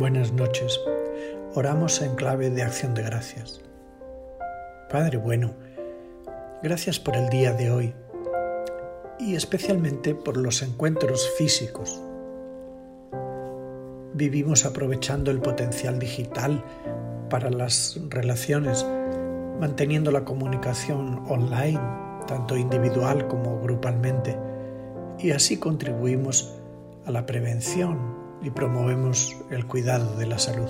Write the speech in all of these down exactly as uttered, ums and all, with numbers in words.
Buenas noches. Oramos en clave de acción de gracias. Padre bueno, gracias por el día de hoy y especialmente por los encuentros físicos. Vivimos aprovechando el potencial digital para las relaciones, manteniendo la comunicación online, tanto individual como grupalmente, y así contribuimos a la prevención y promovemos el cuidado de la salud.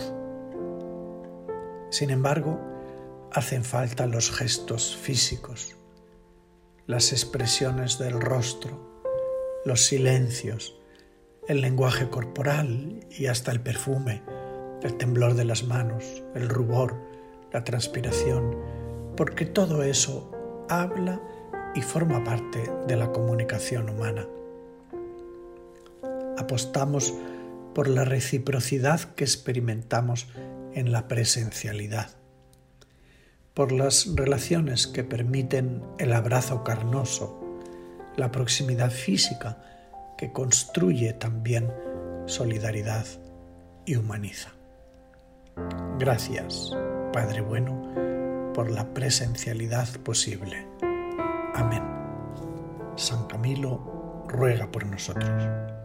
Sin embargo, hacen falta los gestos físicos, las expresiones del rostro, los silencios, el lenguaje corporal y hasta el perfume, el temblor de las manos, el rubor, la transpiración, porque todo eso habla y forma parte de la comunicación humana. Apostamos por la reciprocidad que experimentamos en la presencialidad, por las relaciones que permiten el abrazo carnoso, la proximidad física que construye también solidaridad y humaniza. Gracias, Padre bueno, por la presencialidad posible. Amén. San Camilo ruega por nosotros.